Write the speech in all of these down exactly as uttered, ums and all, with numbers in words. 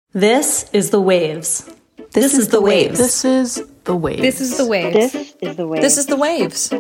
This is the waves. This is the waves. This is the waves. This is the waves. This is the waves. This is the waves.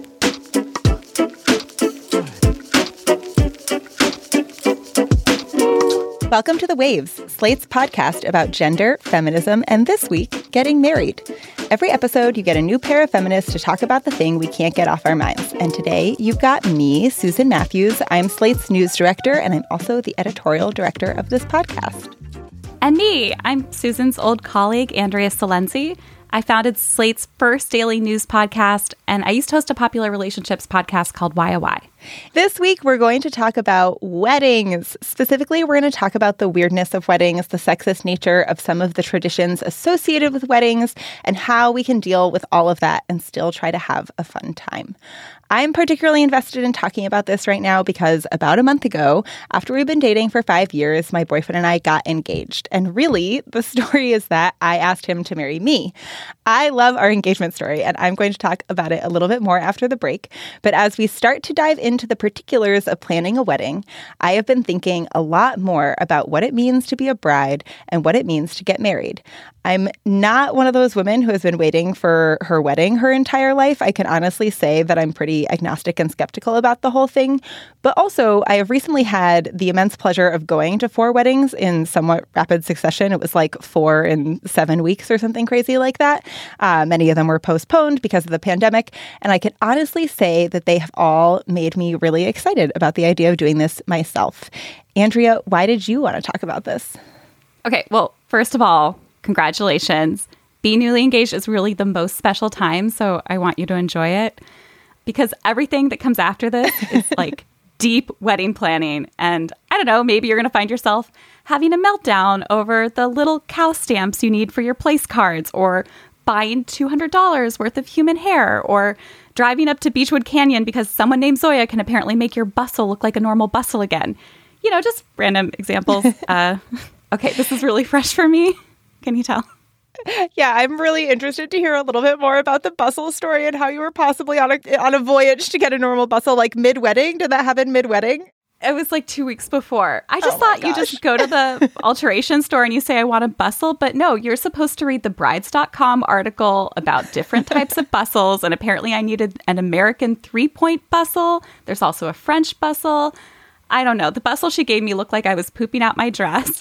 Welcome to The Waves, Slate's podcast about gender, feminism, and this week, getting married. Every episode, you get a new pair of feminists to talk about the thing we can't get off our minds. And today, you've got me, Susan Matthews. I'm Slate's news director, and I'm also the editorial director of this podcast. And me, I'm Susan's old colleague, Andrea Silenzi. I founded Slate's first daily news podcast, and I used to host a popular relationships podcast called Y O Y. This week, we're going to talk about weddings. Specifically, we're going to talk about the weirdness of weddings, the sexist nature of some of the traditions associated with weddings, and how we can deal with all of that and still try to have a fun time. I'm particularly invested in talking about this right now because about a month ago, after we've been dating for five years, my boyfriend and I got engaged. And really, the story is that I asked him to marry me. I love our engagement story, and I'm going to talk about it a little bit more after the break. But as we start to dive into the particulars of planning a wedding, I have been thinking a lot more about what it means to be a bride and what it means to get married. I'm not one of those women who has been waiting for her wedding her entire life. I can honestly say that I'm pretty agnostic and skeptical about the whole thing. But also, I have recently had the immense pleasure of going to four weddings in somewhat rapid succession. It was like four in seven weeks or something crazy like that. Uh, many of them were postponed because of the pandemic. And I can honestly say that they have all made me really excited about the idea of doing this myself. Andrea, why did you want to talk about this? Okay, well, first of all, congratulations. Being newly engaged is really the most special time, so I want you to enjoy it. Because everything that comes after this is like deep wedding planning. And I don't know, maybe you're going to find yourself having a meltdown over the little cow stamps you need for your place cards, or buying two hundred dollars worth of human hair, or driving up to Beechwood Canyon because someone named Zoya can apparently make your bustle look like a normal bustle again. You know, just random examples. uh, okay, this is really fresh for me. Can you tell? Yeah, I'm really interested to hear a little bit more about the bustle story and how you were possibly on a on a voyage to get a normal bustle, like mid-wedding. Did that happen mid-wedding? It was like two weeks before. I just oh thought gosh. you just go to the alteration store and you say, I want a bustle. But no, you're supposed to read the brides dot com article about different types of bustles. And apparently I needed an American three-point bustle. There's also a French bustle. I don't know. The bustle she gave me looked like I was pooping out my dress.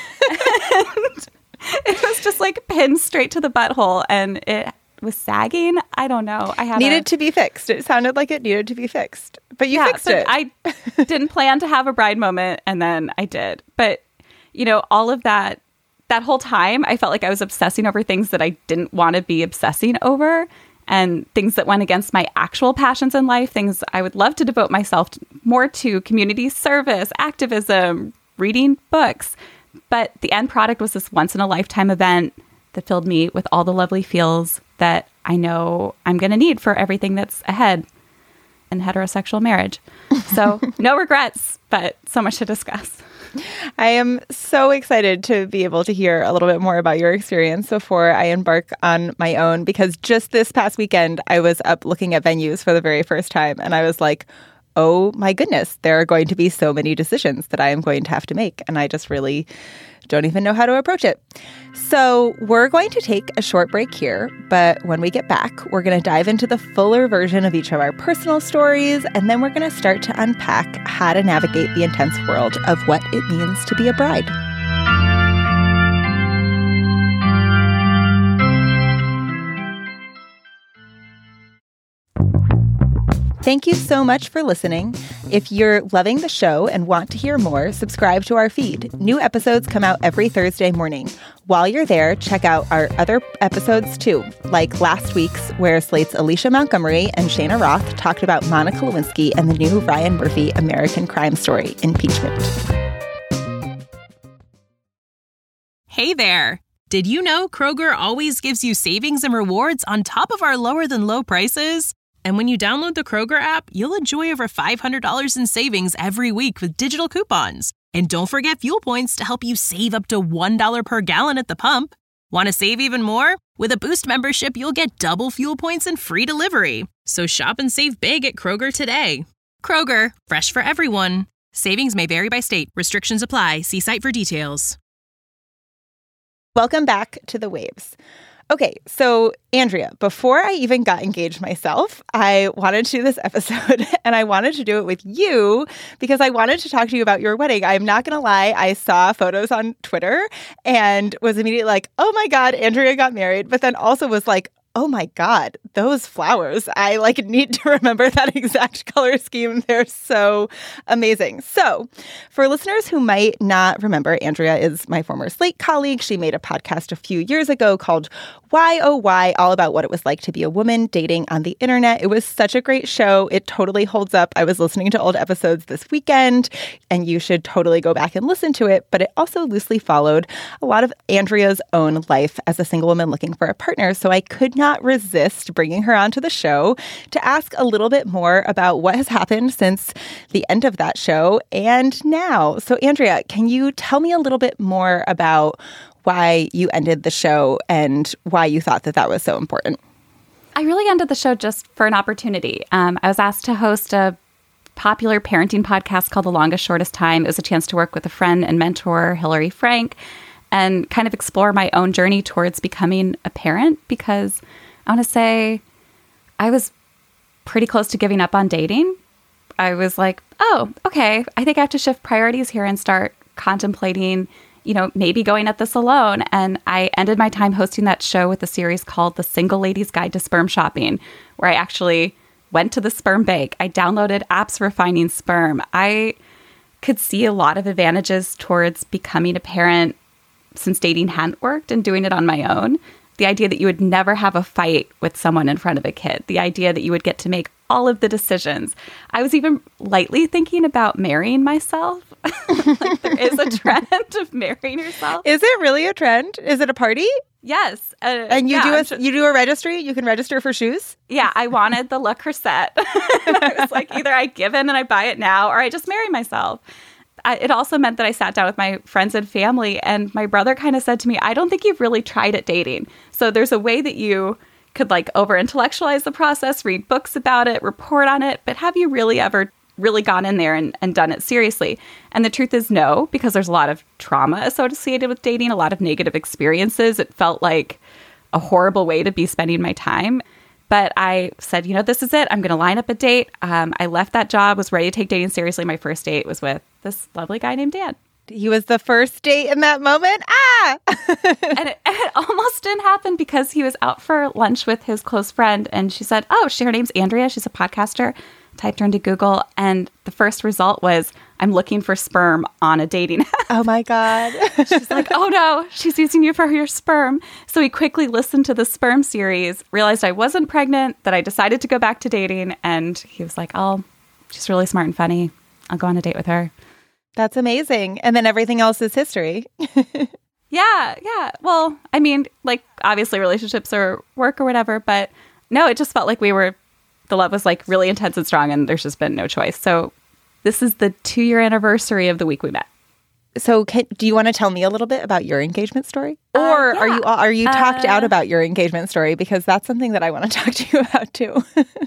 And it was just like pinned straight to the butthole, and it was sagging. I don't know. I had needed a, to be fixed. It sounded like it needed to be fixed, but you yeah, fixed so it. I didn't plan to have a bride moment, and then I did. But you know, all of that, that whole time, I felt like I was obsessing over things that I didn't want to be obsessing over, and things that went against my actual passions in life. Things I would love to devote myself to, more to community service, activism, reading books. But the end product was this once-in-a-lifetime event that filled me with all the lovely feels that I know I'm going to need for everything that's ahead in heterosexual marriage. So no regrets, but so much to discuss. I am so excited to be able to hear a little bit more about your experience before I embark on my own, because just this past weekend, I was up looking at venues for the very first time, and I was like, oh my goodness, there are going to be so many decisions that I am going to have to make. And I just really don't even know how to approach it. So we're going to take a short break here. But when we get back, we're going to dive into the fuller version of each of our personal stories. And then we're going to start to unpack how to navigate the intense world of what it means to be a bride. Thank you so much for listening. If you're loving the show and want to hear more, subscribe to our feed. New episodes come out every Thursday morning. While you're there, check out our other episodes too, like last week's, where Slate's Alicia Montgomery and Shayna Roth talked about Monica Lewinsky and the new Ryan Murphy American Crime Story, Impeachment. Hey there. Did you know Kroger always gives you savings and rewards on top of our lower than low prices? And when you download the Kroger app, you'll enjoy over five hundred dollars in savings every week with digital coupons. And don't forget fuel points to help you save up to one dollar per gallon at the pump. Want to save even more? With a Boost membership, you'll get double fuel points and free delivery. So shop and save big at Kroger today. Kroger, fresh for everyone. Savings may vary by state. Restrictions apply. See site for details. Welcome back to The Waves. Okay, so Andrea, before I even got engaged myself, I wanted to do this episode and I wanted to do it with you because I wanted to talk to you about your wedding. I'm not going to lie, I saw photos on Twitter and was immediately like, oh my God, Andrea got married, but then also was like, oh my God, those flowers. I like need to remember that exact color scheme. They're so amazing. So for listeners who might not remember, Andrea is my former Slate colleague. She made a podcast a few years ago called Why Oh Why, all about what it was like to be a woman dating on the internet. It was such a great show. It totally holds up. I was listening to old episodes this weekend, and you should totally go back and listen to it. But it also loosely followed a lot of Andrea's own life as a single woman looking for a partner. So I could not resist bringing her onto the show to ask a little bit more about what has happened since the end of that show and now. So Andrea, can you tell me a little bit more about why you ended the show and why you thought that that was so important? I really ended the show just for an opportunity. Um, I was asked to host a popular parenting podcast called The Longest Shortest Time. It was a chance to work with a friend and mentor, Hillary Frank, and kind of explore my own journey towards becoming a parent, because I want to say I was pretty close to giving up on dating. I was like, oh, okay, I think I have to shift priorities here and start contemplating, you know, maybe going at this alone. And I ended my time hosting that show with a series called The Single Lady's Guide to Sperm Shopping, where I actually went to the sperm bank. I downloaded apps for finding sperm. I could see a lot of advantages towards becoming a parent since dating hadn't worked and doing it on my own. The idea that you would never have a fight with someone in front of a kid. The idea that you would get to make all of the decisions. I was even lightly thinking about marrying myself. Like there is a trend of marrying yourself. Is it really a trend? Is it a party? Yes. Uh, and you yeah, do a, just, you do a registry? You can register for shoes? Yeah, I wanted the Le Creuset. I was like, either I give in and I buy it now, or I just marry myself. I, it also meant that I sat down with my friends and family, and my brother kind of said to me, I don't think you've really tried at dating. So there's a way that you could like over-intellectualize the process, read books about it, report on it, but have you really ever really gone in there and, and done it seriously? And the truth is no, because there's a lot of trauma associated with dating, a lot of negative experiences. It felt like a horrible way to be spending my time. But I said, you know, this is it. I'm going to line up a date. Um, I left that job, was ready to take dating seriously. My first date was with this lovely guy named Dan. He was the first date in that moment? Ah! And it, it almost didn't happen because he was out for lunch with his close friend. And she said, oh, she, her name's Andrea. She's a podcaster. Typed her into Google. And the first result was, I'm looking for sperm on a dating app. Oh, my God. She's like, oh, no, she's using you for your sperm. So we quickly listened to the sperm series, realized I wasn't pregnant, that I decided to go back to dating. And he was like, oh, she's really smart and funny. I'll go on a date with her. That's amazing. And then everything else is history. Yeah, yeah. Well, I mean, like, obviously relationships or work or whatever, but no, it just felt like we were, the love was like really intense and strong, and there's just been no choice. So this is the two-year anniversary of the week we met. So can, do you want to tell me a little bit about your engagement story? Or uh, yeah. are you are you talked uh, out about your engagement story? Because that's something that I want to talk to you about too.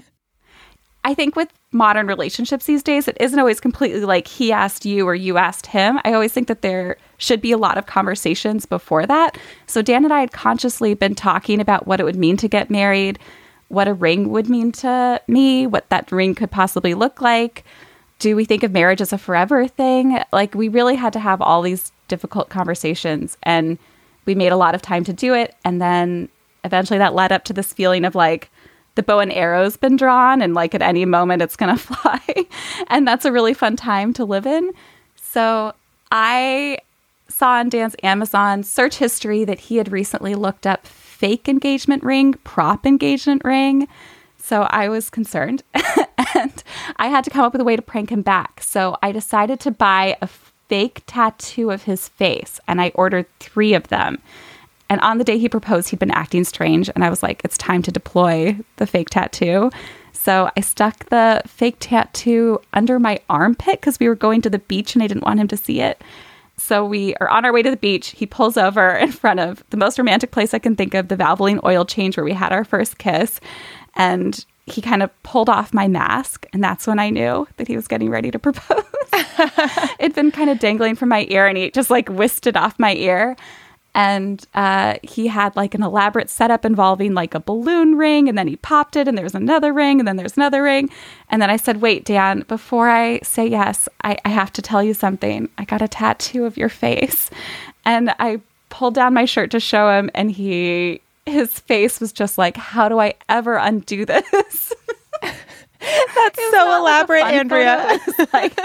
I think with modern relationships these days, it isn't always completely like he asked you or you asked him. I always think that there should be a lot of conversations before that. So Dan and I had consciously been talking about what it would mean to get married, what a ring would mean to me, what that ring could possibly look like. Do we think of marriage as a forever thing? Like, we really had to have all these difficult conversations, and we made a lot of time to do it. And then eventually that led up to this feeling of like, the bow and arrow's been drawn, and like at any moment it's going to fly. And that's a really fun time to live in. So I saw on Dan's Amazon search history that he had recently looked up fake engagement ring, prop engagement ring. So I was concerned and I had to come up with a way to prank him back. So I decided to buy a fake tattoo of his face, and I ordered three of them. And on the day he proposed, he'd been acting strange. And I was like, it's time to deploy the fake tattoo. So I stuck the fake tattoo under my armpit because we were going to the beach and I didn't want him to see it. So we are on our way to the beach. He pulls over in front of the most romantic place I can think of, the Valvoline oil change where we had our first kiss. And he kind of pulled off my mask. And that's when I knew that he was getting ready to propose. It'd been kind of dangling from my ear, and he just like whisked it off my ear. And uh, he had like an elaborate setup involving like a balloon ring, and then he popped it, and there was another ring, and then there's another ring. And then I said, wait, Dan, before I say yes, I, I have to tell you something. I got a tattoo of your face. And I pulled down my shirt to show him, and he, his face was just like, how do I ever undo this? That's so elaborate, like Andrea. Like,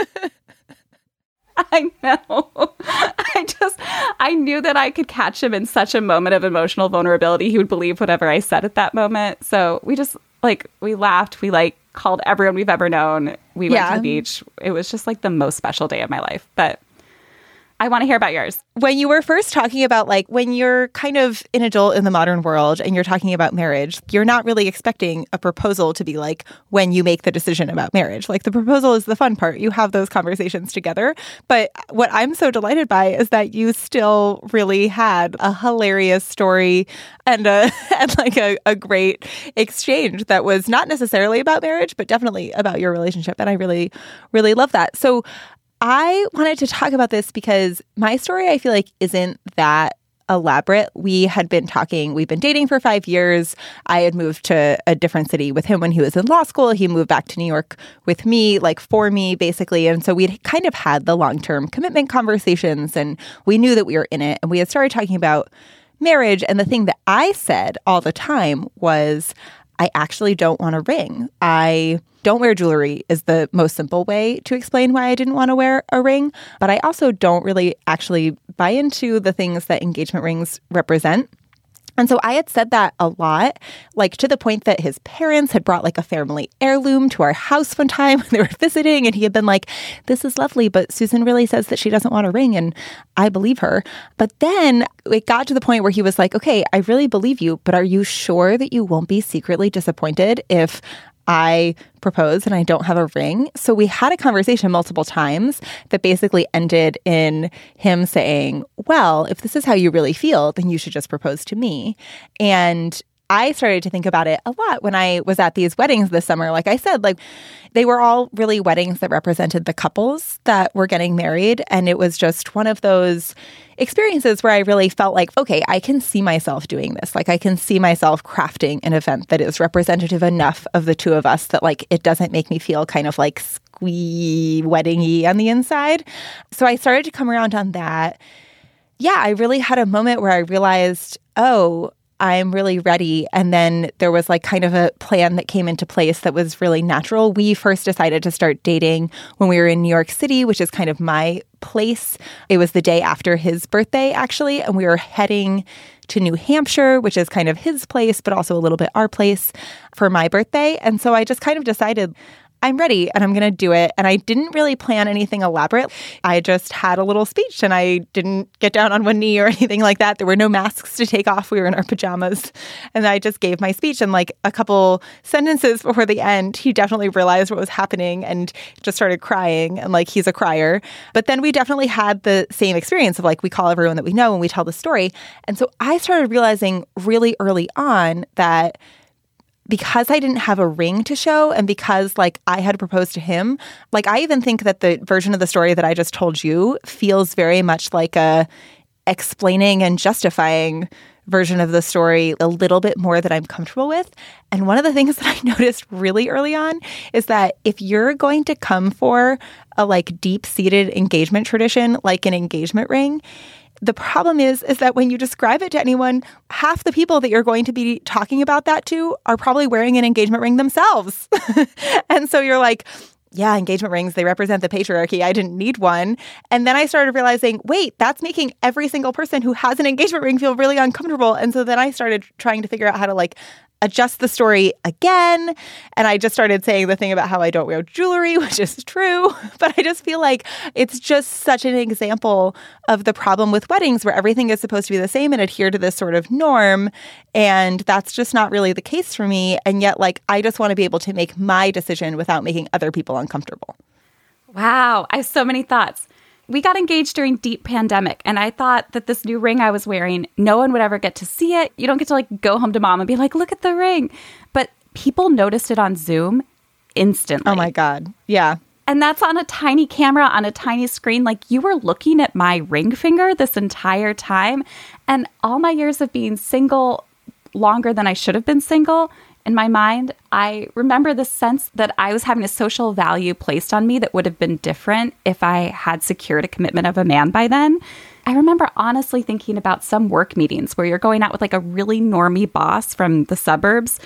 I know. I just, I knew that I could catch him in such a moment of emotional vulnerability. He would believe whatever I said at that moment. So we just, like, we laughed. We, like, called everyone we've ever known. We went yeah. to the beach. It was just, like, the most special day of my life. But I want to hear about yours. When you were first talking about, like, when you're kind of an adult in the modern world and you're talking about marriage, you're not really expecting a proposal to be like when you make the decision about marriage. Like, the proposal is the fun part. You have those conversations together. But what I'm so delighted by is that you still really had a hilarious story and a and like a, a great exchange that was not necessarily about marriage, but definitely about your relationship. And I really, really love that. So I wanted to talk about this because my story, I feel like, isn't that elaborate. We had been talking, we've been dating for five years. I had moved to a different city with him when he was in law school. He moved back to New York with me, like for me, basically. And so we'd kind of had the long-term commitment conversations, and we knew that we were in it. And we had started talking about marriage. And the thing that I said all the time was, I actually don't want a ring. I don't wear jewelry is the most simple way to explain why I didn't want to wear a ring. But I also don't really actually buy into the things that engagement rings represent. And so I had said that a lot, like to the point that his parents had brought like a family heirloom to our house one time when they were visiting. And he had been like, this is lovely, but Susan really says that she doesn't want a ring. And I believe her. But then it got to the point where he was like, okay, I really believe you, but are you sure that you won't be secretly disappointed if I propose and I don't have a ring? So we had a conversation multiple times that basically ended in him saying, well, if this is how you really feel, then you should just propose to me. And I started to think about it a lot when I was at these weddings this summer. Like I said, like they were all really weddings that represented the couples that were getting married. And it was just one of those experiences where I really felt like, okay, I can see myself doing this. Like I can see myself crafting an event that is representative enough of the two of us that like it doesn't make me feel kind of like squee wedding-y on the inside. So I started to come around on that. Yeah, I really had a moment where I realized, oh, I'm really ready. And then there was like kind of a plan that came into place that was really natural. We first decided to start dating when we were in New York City, which is kind of my place. It was the day after his birthday, actually. And we were heading to New Hampshire, which is kind of his place, but also a little bit our place for my birthday. And so I just kind of decided, I'm ready and I'm going to do it. And I didn't really plan anything elaborate. I just had a little speech and I didn't get down on one knee or anything like that. There were no masks to take off. We were in our pajamas. And I just gave my speech. And like a couple sentences before the end, he definitely realized what was happening and just started crying. And like, he's a crier. But then we definitely had the same experience of like, we call everyone that we know and we tell the story. And so I started realizing really early on that because I didn't have a ring to show and because like I had proposed to him, like I even think that the version of the story that I just told you feels very much like a explaining and justifying version of the story a little bit more that I'm comfortable with. And one of the things that I noticed really early on is that if you're going to come for a like deep-seated engagement tradition, like an engagement ring, the problem is, is that when you describe it to anyone, half the people that you're going to be talking about that to are probably wearing an engagement ring themselves. And so you're like, yeah, engagement rings, they represent the patriarchy. I didn't need one. And then I started realizing, wait, that's making every single person who has an engagement ring feel really uncomfortable. And so then I started trying to figure out how to like adjust the story again. And I just started saying the thing about how I don't wear jewelry, which is true. But I just feel like it's just such an example of the problem with weddings where everything is supposed to be the same and adhere to this sort of norm. And that's just not really the case for me. And yet, like, I just want to be able to make my decision without making other people uncomfortable. Wow. I have so many thoughts. We got engaged during deep pandemic, and I thought that this new ring I was wearing, no one would ever get to see it. You don't get to like go home to mom and be like, look at the ring. But people noticed it on Zoom instantly. Oh my God. Yeah. And that's on a tiny camera on a tiny screen. Like you were looking at my ring finger this entire time. And all my years of being single, longer than I should have been single, in my mind, I remember the sense that I was having a social value placed on me that would have been different if I had secured a commitment of a man by then. I remember honestly thinking about some work meetings where you're going out with like a really normie boss from the suburbs,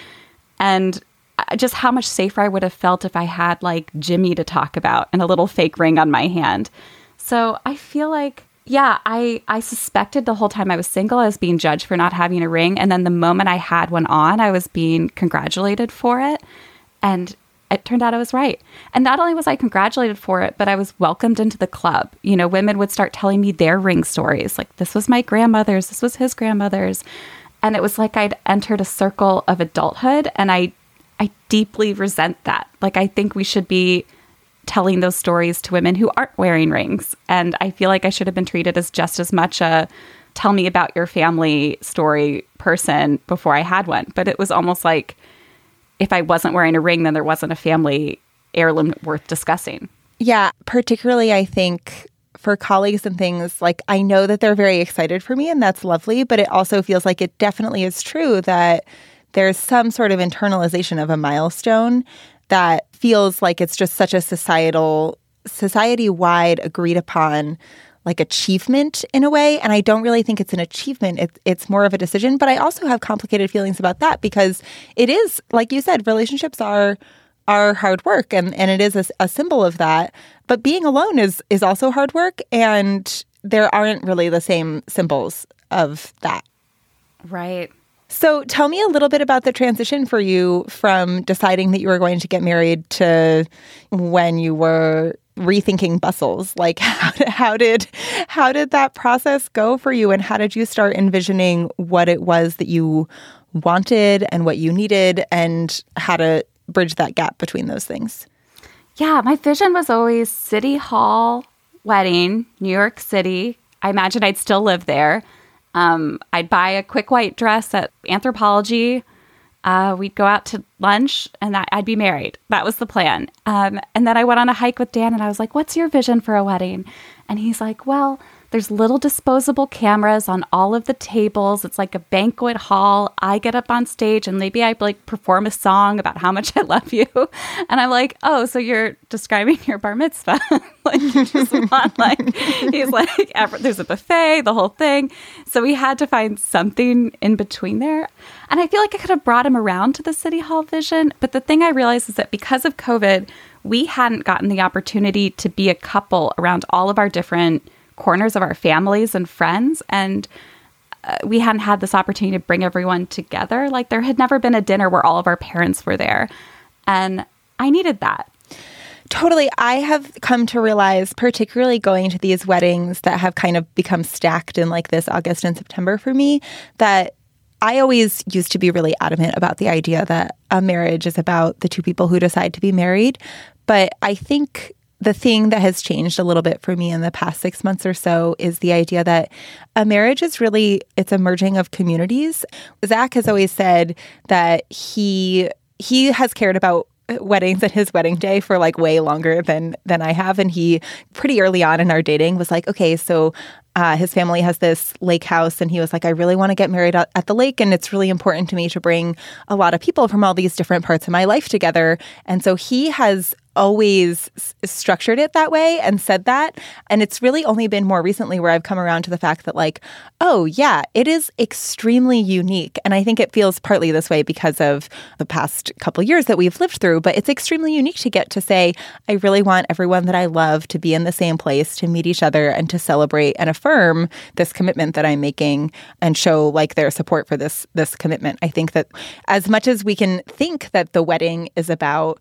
and just how much safer I would have felt if I had like Jimmy to talk about and a little fake ring on my hand. So I feel like, yeah, I, I suspected the whole time I was single I was being judged for not having a ring. And then the moment I had one on, I was being congratulated for it. And it turned out I was right. And not only was I congratulated for it, but I was welcomed into the club. You know, women would start telling me their ring stories. Like, this was my grandmother's, this was his grandmother's. And it was like I'd entered a circle of adulthood. And I, I deeply resent that. Like, I think we should be telling those stories to women who aren't wearing rings. And I feel like I should have been treated as just as much a tell me about your family story person before I had one. But it was almost like if I wasn't wearing a ring, then there wasn't a family heirloom worth discussing. Yeah, particularly I think for colleagues and things, like I know that they're very excited for me and that's lovely, but it also feels like it definitely is true that there's some sort of internalization of a milestone that feels like it's just such a societal, society-wide agreed upon like achievement in a way. And I don't really think it's an achievement. It, it's more of a decision. But I also have complicated feelings about that because it is, like you said, relationships are are hard work and, and it is a, a symbol of that. But being alone is is also hard work. And there aren't really the same symbols of that. Right. So tell me a little bit about the transition for you from deciding that you were going to get married to when you were rethinking bustles. Like how, how did how did that process go for you, and how did you start envisioning what it was that you wanted and what you needed and how to bridge that gap between those things? Yeah, my vision was always City Hall wedding, New York City. I imagined I'd still live there. Um, I'd buy a quick white dress at Anthropologie. Uh, we'd go out to lunch and that, I'd be married. That was the plan. Um, and then I went on a hike with Dan and I was like, what's your vision for a wedding? And he's like, well, there's little disposable cameras on all of the tables. It's like a banquet hall. I get up on stage and maybe I like perform a song about how much I love you. And I'm like, oh, so you're describing your bar mitzvah. Like you just want like, he's like, there's a buffet, the whole thing. So we had to find something in between there. And I feel like I could have brought him around to the City Hall vision. But the thing I realized is that because of COVID, we hadn't gotten the opportunity to be a couple around all of our different corners of our families and friends. And uh, we hadn't had this opportunity to bring everyone together. Like there had never been a dinner where all of our parents were there. And I needed that. Totally. I have come to realize, particularly going to these weddings that have kind of become stacked in like this August and September for me, that I always used to be really adamant about the idea that a marriage is about the two people who decide to be married. But I think the thing that has changed a little bit for me in the past six months or so is the idea that a marriage is really, it's a merging of communities. Zach has always said that he he has cared about weddings at his wedding day for like way longer than than I have. And he pretty early on in our dating was like, okay, so uh, his family has this lake house. And he was like, I really want to get married at, at the lake. And it's really important to me to bring a lot of people from all these different parts of my life together. And so he has always s- structured it that way and said that. And it's really only been more recently where I've come around to the fact that like, oh yeah, it is extremely unique. And I think it feels partly this way because of the past couple years that we've lived through, but it's extremely unique to get to say, I really want everyone that I love to be in the same place, to meet each other and to celebrate and affirm this commitment that I'm making and show like their support for this, this commitment. I think that as much as we can think that the wedding is about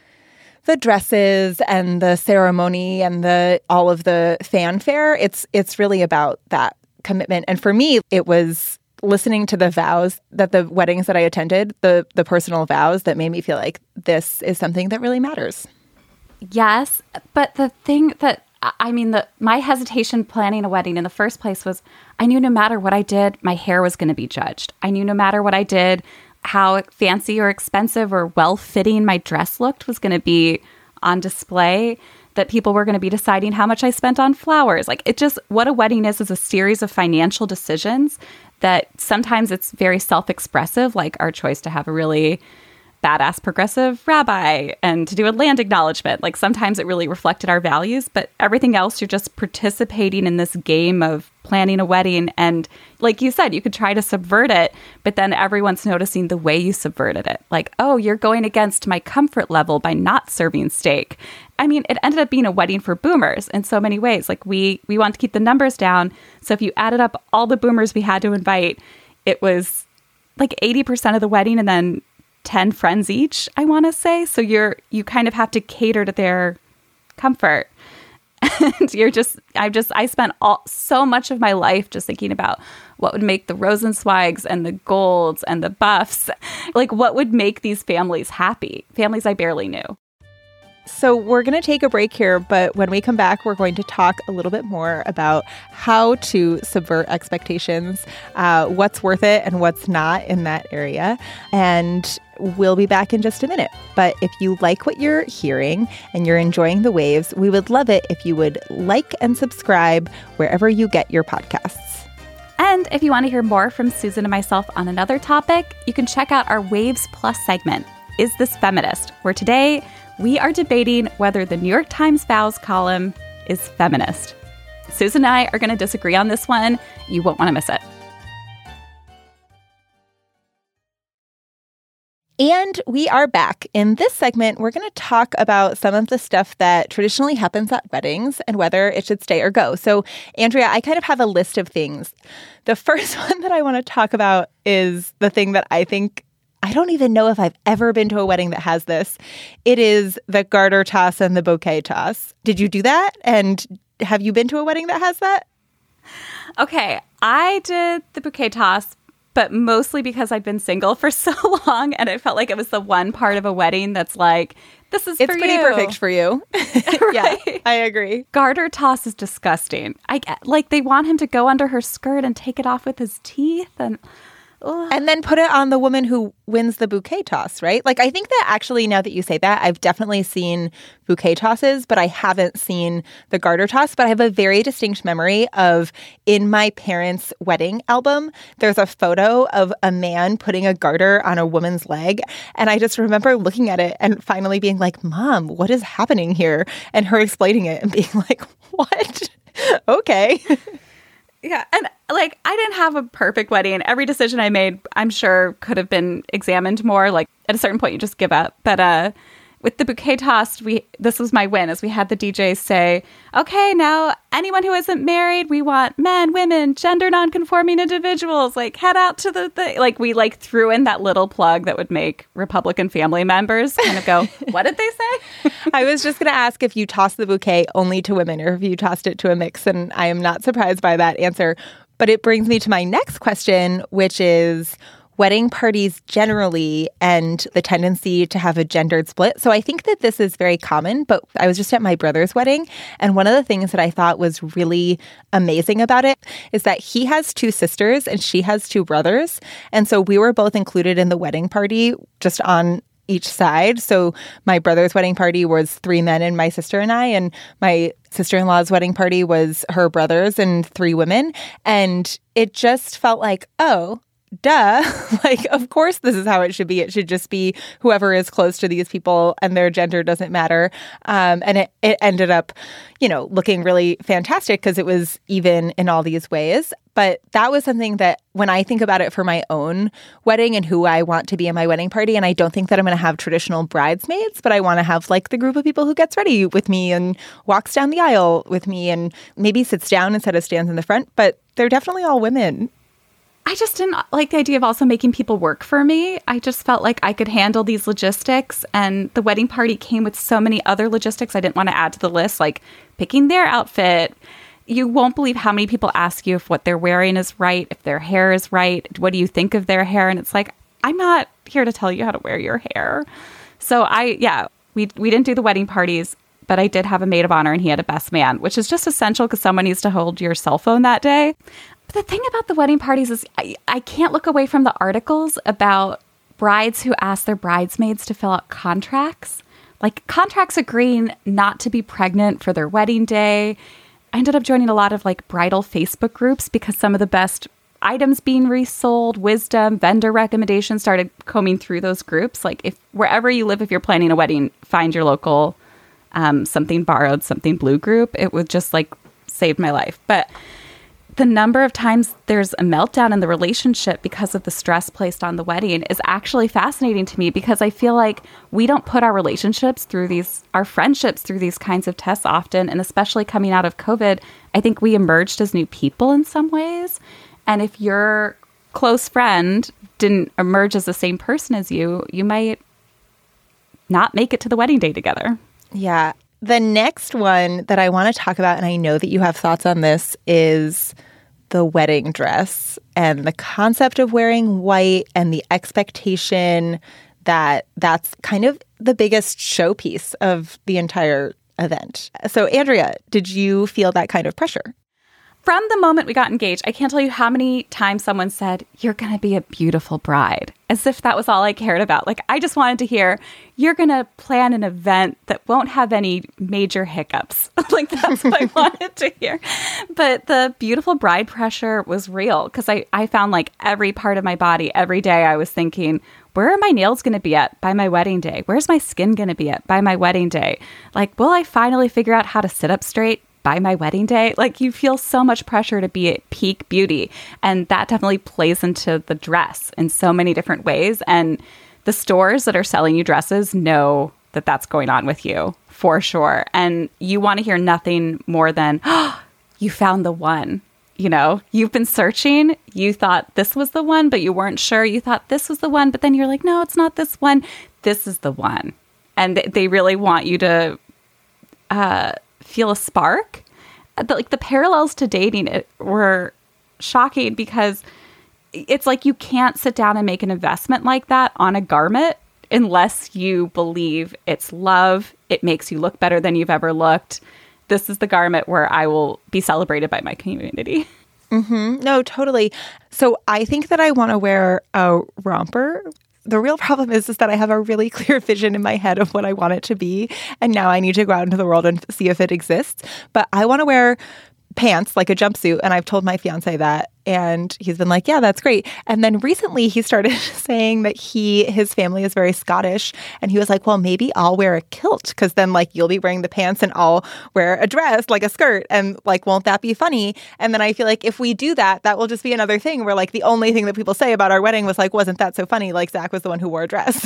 the dresses and the ceremony and the all of the fanfare, it's it's really about that commitment. And for me, it was listening to the vows that the weddings that I attended, the the personal vows that made me feel like this is something that really matters. Yes, but the thing that I mean, the my hesitation planning a wedding in the first place was I knew no matter what I did, my hair was going to be judged. I knew no matter what I did, how fancy or expensive or well-fitting my dress looked was going to be on display. that people were going to be deciding how much I spent on flowers. Like, it just, what a wedding is, is a series of financial decisions that sometimes it's very self-expressive, like our choice to have a really badass progressive rabbi and to do a land acknowledgement. Like, sometimes it really reflected our values, but everything else, you're just participating in this game of planning a wedding. And like you said, you could try to subvert it, but then everyone's noticing the way you subverted it. Like, oh, you're going against my comfort level by not serving steak. I mean, it ended up being a wedding for boomers in so many ways. Like, we we want to keep the numbers down. So if you added up all the boomers we had to invite, it was like eighty percent of the wedding and then ten friends each, I want to say. So you're you kind of have to cater to their comfort. And you're just, I've just, I spent all so much of my life just thinking about what would make the Rosenzweigs and the Golds and the Buffs, like what would make these families happy, families I barely knew. So we're going to take a break here, but when we come back, we're going to talk a little bit more about how to subvert expectations, uh, what's worth it and what's not in that area. And we'll be back in just a minute. But if you like what you're hearing and you're enjoying the waves, we would love it if you would like and subscribe wherever you get your podcasts. And if you want to hear more from Susan and myself on another topic, you can check out our Waves Plus segment, Is This Feminist?, where today we are debating whether the New York Times vows column is feminist. Susan and I are going to disagree on this one. You won't want to miss it. And we are back. In this segment, we're going to talk about some of the stuff that traditionally happens at weddings and whether it should stay or go. So, Andrea, I kind of have a list of things. The first one that I want to talk about is the thing that I think, I don't even know if I've ever been to a wedding that has this. It is the garter toss and the bouquet toss. Did you do that? And have you been to a wedding that has that? Okay, I did the bouquet toss, but mostly because I'd been single for so long and it felt like it was the one part of a wedding that's like, this is it's for you. It's pretty perfect for you. Right? Yeah, I agree. Garter toss is disgusting. I get, like, they want him to go under her skirt and take it off with his teeth and... Ugh. And then put it on the woman who wins the bouquet toss, right? Like, I think that actually, now that you say that, I've definitely seen bouquet tosses, but I haven't seen the garter toss. But I have a very distinct memory of, in my parents' wedding album, there's a photo of a man putting a garter on a woman's leg. And I just remember looking at it and finally being like, Mom, what is happening here? And her explaining it and being like, what? Okay. Yeah. And like, I didn't have a perfect wedding. Every decision I made, I'm sure, could have been examined more. Like, at a certain point, you just give up. But uh, with the bouquet toss, we this was my win, as we had the D Js say, okay, now anyone who isn't married, we want men, women, gender nonconforming individuals, like, head out to the thing. Like, we like threw in that little plug that would make Republican family members kind of go, what did they say? I was just going to ask if you tossed the bouquet only to women or if you tossed it to a mix, and I am not surprised by that answer. But it brings me to my next question, which is wedding parties generally and the tendency to have a gendered split. So I think that this is very common, but I was just at my brother's wedding, and one of the things that I thought was really amazing about it is that he has two sisters and she has two brothers. And so we were both included in the wedding party just on each side. So my brother's wedding party was three men and my sister and I, and my sister-in-law's wedding party was her brothers and three women. And it just felt like, oh, duh. Like, of course, this is how it should be. It should just be whoever is close to these people and their gender doesn't matter. Um, and it, it ended up, you know, looking really fantastic because it was even in all these ways. But that was something that when I think about it for my own wedding and who I want to be in my wedding party, and I don't think that I'm going to have traditional bridesmaids, but I want to have like the group of people who gets ready with me and walks down the aisle with me and maybe sits down instead of stands in the front. But they're definitely all women. I just didn't like the idea of also making people work for me. I just felt like I could handle these logistics, and the wedding party came with so many other logistics I didn't want to add to the list, like picking their outfit. You won't believe how many people ask you if what they're wearing is right, if their hair is right. What do you think of their hair? And it's like, I'm not here to tell you how to wear your hair. So I, yeah, we we didn't do the wedding parties, but I did have a maid of honor and he had a best man, which is just essential because someone needs to hold your cell phone that day. But the thing about the wedding parties is I, I can't look away from the articles about brides who ask their bridesmaids to fill out contracts. like contracts agreeing not to be pregnant for their wedding day. I ended up joining a lot of like bridal Facebook groups because some of the best items being resold, wisdom, vendor recommendations started combing through those groups. Like if wherever you live, if you're planning a wedding, find your local um, something borrowed, something blue group. It would just like save my life. But the number of times there's a meltdown in the relationship because of the stress placed on the wedding is actually fascinating to me, because I feel like we don't put our relationships through these, our friendships through these kinds of tests often. And especially coming out of COVID, I think we emerged as new people in some ways. And if your close friend didn't emerge as the same person as you, you might not make it to the wedding day together. Yeah. The next one that I want to talk about, and I know that you have thoughts on this, is the wedding dress and the concept of wearing white and the expectation that that's kind of the biggest showpiece of the entire event. So, Andrea, did you feel that kind of pressure? From the moment we got engaged, I can't tell you how many times someone said, "You're going to be a beautiful bride," as if that was all I cared about. Like, I just wanted to hear, "You're going to plan an event that won't have any major hiccups." Like, that's what I wanted to hear. But the beautiful bride pressure was real, because I, I found like every part of my body, every day I was thinking, where are my nails going to be at by my wedding day? Where's my skin going to be at by my wedding day? Like, will I finally figure out how to sit up straight by my wedding day? Like, you feel so much pressure to be at peak beauty. And that definitely plays into the dress in so many different ways. And the stores that are selling you dresses know that that's going on with you for sure. And you want to hear nothing more than, "Oh, you found the one." You know, you've been searching, you thought this was the one, but you weren't sure. You thought this was the one, but then you're like, no, it's not this one. This is the one. And they really want you to uh, feel a spark. The, like the parallels to dating it were shocking, because it's like you can't sit down and make an investment like that on a garment unless you believe it's love. It makes you look better than you've ever looked. This is the garment where I will be celebrated by my community. Mm-hmm. No, totally. So I think that I want to wear a romper. The real problem is, is that I have a really clear vision in my head of what I want it to be. And now I need to go out into the world and see if it exists. But I want to wear pants, like a jumpsuit. And I've told my fiance that. And he's been like, yeah, that's great. And then recently he started saying that he, his family is very Scottish. And he was like, well, maybe I'll wear a kilt, because then like you'll be wearing the pants and I'll wear a dress, like a skirt. And like, won't that be funny? And then I feel like if we do that, that will just be another thing where like the only thing that people say about our wedding was like, wasn't that so funny? Like Zach was the one who wore a dress.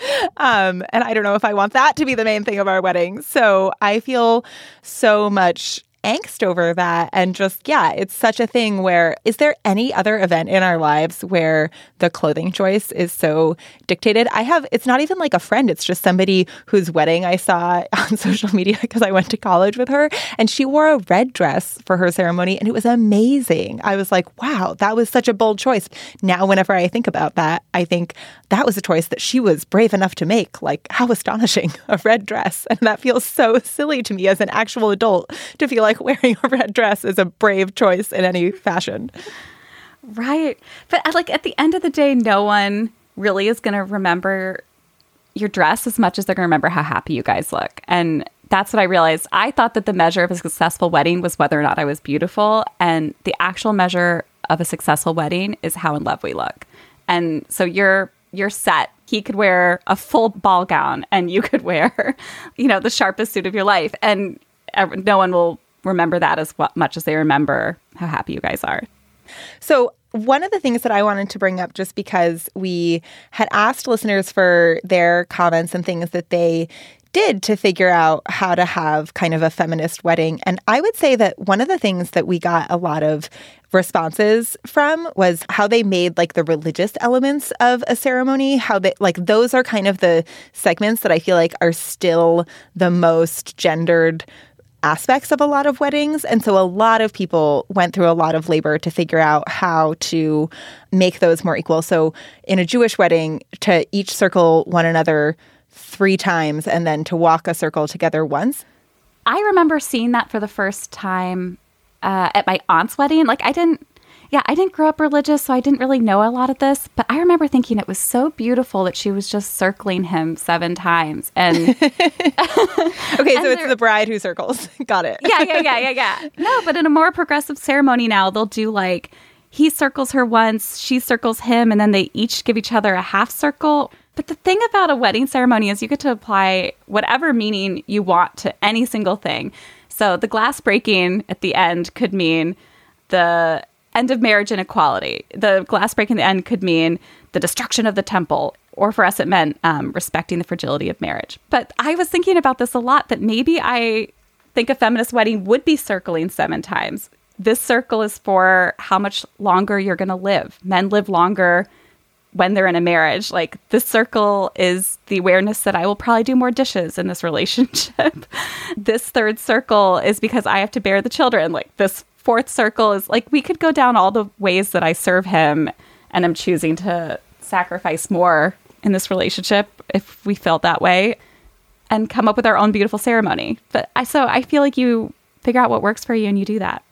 um, and I don't know if I want that to be the main thing of our wedding. So I feel so much angst over that. And just, yeah, it's such a thing where, is there any other event in our lives where the clothing choice is so dictated? I have, it's not even like a friend. It's just somebody whose wedding I saw on social media because I went to college with her, and she wore a red dress for her ceremony and it was amazing. I was like, wow, that was such a bold choice. Now, whenever I think about that, I think that was a choice that she was brave enough to make. Like, how astonishing, a red dress. And that feels so silly to me as an actual adult to feel like wearing a red dress is a brave choice in any fashion. Right. But like at the end of the day, no one really is going to remember your dress as much as they're going to remember how happy you guys look. And that's what I realized. I thought that the measure of a successful wedding was whether or not I was beautiful. And the actual measure of a successful wedding is how in love we look. And so you're you're set. He could wear a full ball gown and you could wear, you know, the sharpest suit of your life. And no one will remember that as much as they remember how happy you guys are. So one of the things that I wanted to bring up, just because we had asked listeners for their comments and things that they did to figure out how to have kind of a feminist wedding. And I would say that one of the things that we got a lot of responses from was how they made like the religious elements of a ceremony, how they like those are kind of the segments that I feel like are still the most gendered aspects of a lot of weddings. And so a lot of people went through a lot of labor to figure out how to make those more equal. So in a Jewish wedding, to each circle one another three times and then to walk a circle together once. I remember seeing that for the first time uh, at my aunt's wedding. Like I didn't, Yeah, I didn't grow up religious, so I didn't really know a lot of this. But I remember thinking it was so beautiful that she was just circling him seven times. And okay, and so it's the bride who circles. Got it. yeah, yeah, yeah, yeah, yeah. No, but in a more progressive ceremony now, they'll do like he circles her once, she circles him, and then they each give each other a half circle. But the thing about a wedding ceremony is you get to apply whatever meaning you want to any single thing. So the glass breaking at the end could mean the end of marriage inequality. The glass break in the end could mean the destruction of the temple. Or for us, it meant um, respecting the fragility of marriage. But I was thinking about this a lot, that maybe I think a feminist wedding would be circling seven times. This circle is for how much longer you're going to live. Men live longer when they're in a marriage. Like, this circle is the awareness that I will probably do more dishes in this relationship. This third circle is because I have to bear the children. Like, this fourth circle is like, we could go down all the ways that I serve him, and I'm choosing to sacrifice more in this relationship if we felt that way, and come up with our own beautiful ceremony. But I, so I feel like you figure out what works for you and you do that.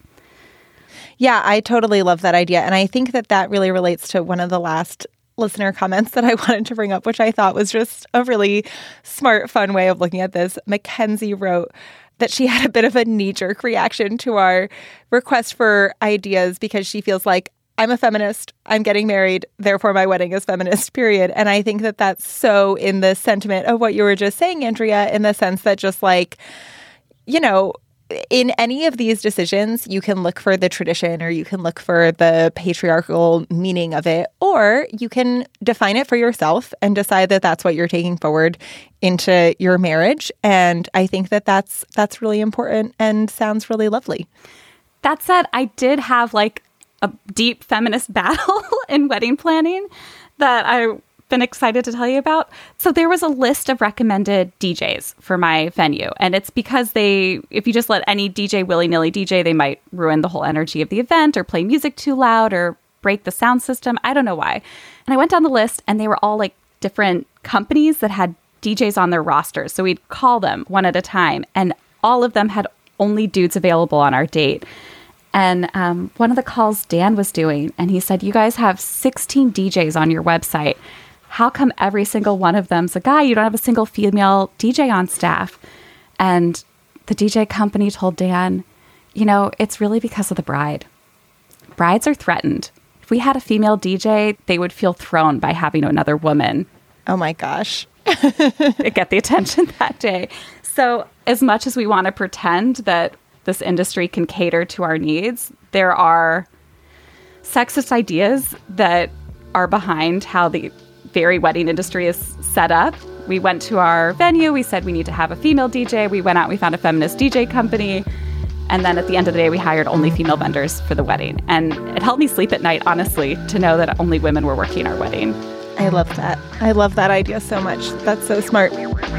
Yeah, I totally love that idea. And I think that that really relates to one of the last listener comments that I wanted to bring up, which I thought was just a really smart, fun way of looking at this. Mackenzie wrote that she had a bit of a knee-jerk reaction to our request for ideas because she feels like, I'm a feminist, I'm getting married, therefore my wedding is feminist, period. And I think that that's so in the sentiment of what you were just saying, Andrea, in the sense that just like, you know, in any of these decisions, you can look for the tradition or you can look for the patriarchal meaning of it, or you can define it for yourself and decide that that's what you're taking forward into your marriage. And I think that that's that's really important and sounds really lovely. That said, I did have like a deep feminist battle in wedding planning that I've been excited to tell you about. So there was a list of recommended D Js for my venue. And it's because they, if you just let any D J willy-nilly D J, they might ruin the whole energy of the event or play music too loud or break the sound system. I don't know why. And I went down the list and they were all like different companies that had D Js on their rosters. So we'd call them one at a time. And all of them had only dudes available on our date. And um, one of the calls Dan was doing, and he said, you guys have sixteen D Js on your website. How come every single one of them's a guy? You don't have a single female D J on staff. And the D J company told Dan, you know, it's really because of the bride. Brides are threatened. If we had a female D J, they would feel thrown by having another woman. Oh my gosh. Get the attention that day. So as much as we want to pretend that this industry can cater to our needs, there are sexist ideas that are behind how the very wedding industry is set up. We went to our venue. We said we need to have a female D J. We went out. We found a feminist D J company. And then at the end of the day, we hired only female vendors for the wedding. And it helped me sleep at night, honestly, to know that only women were working our wedding. I love that. I love that idea so much. That's so smart.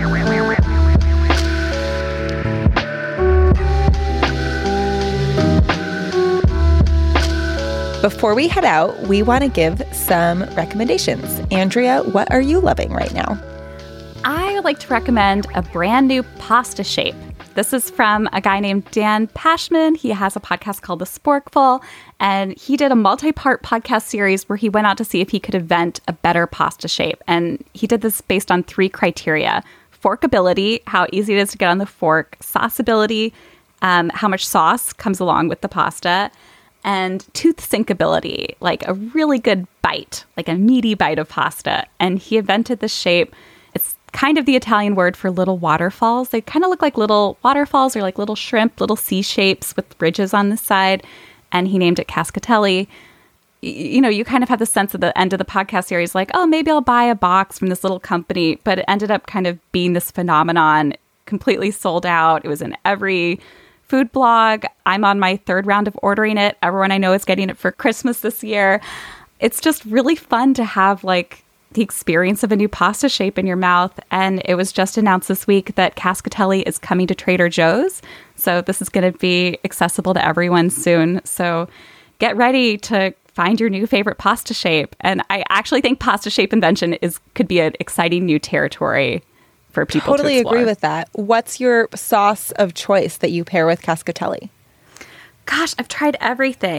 Before we head out, we want to give some recommendations. Andrea, what are you loving right now? I would like to recommend a brand new pasta shape. This is from a guy named Dan Pashman. He has a podcast called The Sporkful, and he did a multi-part podcast series where he went out to see if he could invent a better pasta shape. And he did this based on three criteria: forkability, how easy it is to get on the fork; sauceability, um, how much sauce comes along with the pasta; and tooth syncability, like a really good bite, like a meaty bite of pasta. And he invented this shape. It's kind of the Italian word for little waterfalls. They kind of look like little waterfalls or like little shrimp, little C shapes with ridges on the side. And he named it Cascatelli. Y- you know, you kind of have the sense at the end of the podcast series, like, oh, maybe I'll buy a box from this little company. But it ended up kind of being this phenomenon, completely sold out. It was in every food blog. I'm on my third round of ordering it. Everyone I know is getting it for Christmas this year. It's just really fun to have like the experience of a new pasta shape in your mouth. And it was just announced this week that Cascatelli is coming to Trader Joe's. So this is going to be accessible to everyone soon. So get ready to find your new favorite pasta shape. And I actually think pasta shape invention is could be an exciting new territory for people totally to explore. Agree with that. What's your sauce of choice that you pair with Cascatelli? Gosh, I've tried everything.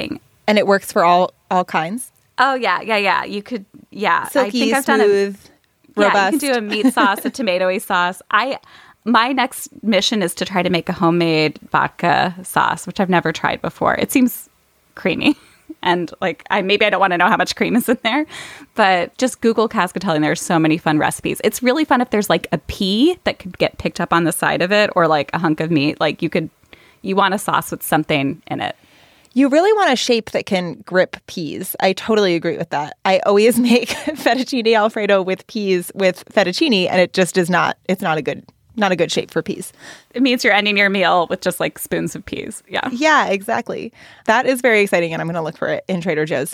And it works for all all kinds? Oh, yeah, yeah, yeah. You could, yeah. Silky, I think I've smooth, done a, robust. Yeah, you can do a meat sauce, a tomatoey sauce. I My next mission is to try to make a homemade vodka sauce, which I've never tried before. It seems creamy. And like, I maybe I don't want to know how much cream is in there, but just Google Cascatelli and there's so many fun recipes. It's really fun if there's like a pea that could get picked up on the side of it or like a hunk of meat. Like you could, you want a sauce with something in it. You really want a shape that can grip peas. I totally agree with that. I always make fettuccine Alfredo with peas with fettuccine, and it just is not, it's not a good Not a good shape for peas. It means you're ending your meal with just like spoons of peas. Yeah. Yeah, exactly. That is very exciting, and I'm going to look for it in Trader Joe's.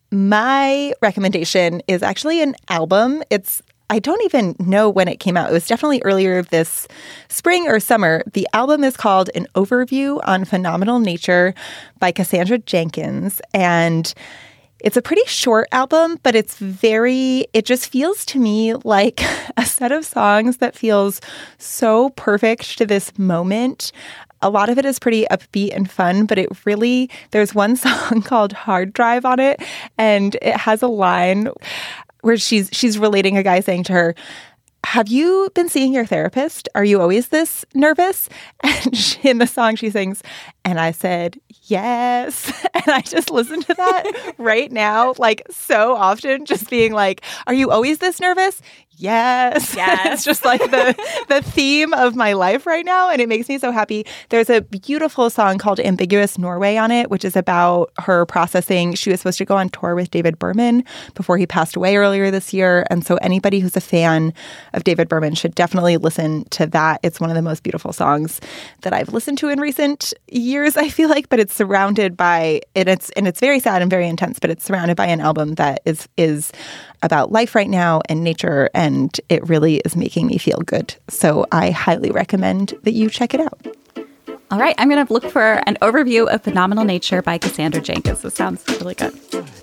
My recommendation is actually an album. It's I don't even know when it came out. It was definitely earlier this spring or summer. The album is called An Overview on Phenomenal Nature by Cassandra Jenkins. And it's a pretty short album, but it's very, it just feels to me like a set of songs that feels so perfect to this moment. A lot of it is pretty upbeat and fun, but it really, there's one song called Hard Drive on it, and it has a line where she's she's relating a guy saying to her, have you been seeing your therapist? Are you always this nervous? And she, in the song she sings, and I said, yes. And I just listen to that right now, like so often, just being like, are you always this nervous? Yes. Yes. It's just like the the theme of my life right now, and it makes me so happy. There's a beautiful song called Ambiguous Norway on it, which is about her processing. She was supposed to go on tour with David Berman before he passed away earlier this year. And so anybody who's a fan of David Berman should definitely listen to that. It's one of the most beautiful songs that I've listened to in recent years, I feel like, but it's surrounded by, and it's and it's very sad and very intense, but it's surrounded by an album that is is about life right now and nature, and it really is making me feel good. So I highly recommend that you check it out. All right, I'm going to look for An Overview of Phenomenal Nature by Cassandra Jenkins. This sounds really good.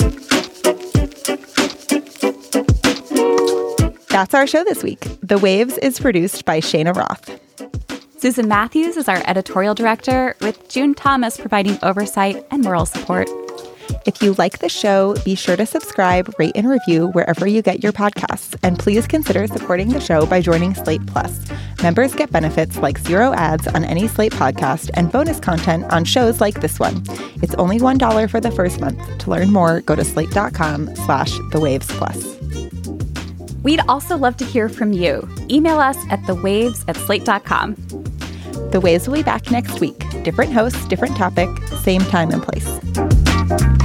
That's our show this week. The Waves is produced by Shayna Roth. Susan Matthews is our editorial director, with June Thomas providing oversight and moral support. If you like the show, be sure to subscribe, rate, and review wherever you get your podcasts. And please consider supporting the show by joining Slate Plus. Members get benefits like zero ads on any Slate podcast and bonus content on shows like this one. It's only one dollar for the first month. To learn more, go to slate.com slash the waves plus. We'd also love to hear from you. Email us at thewaves at slate dot com. The Waves will be back next week. Different hosts, different topic, same time and place.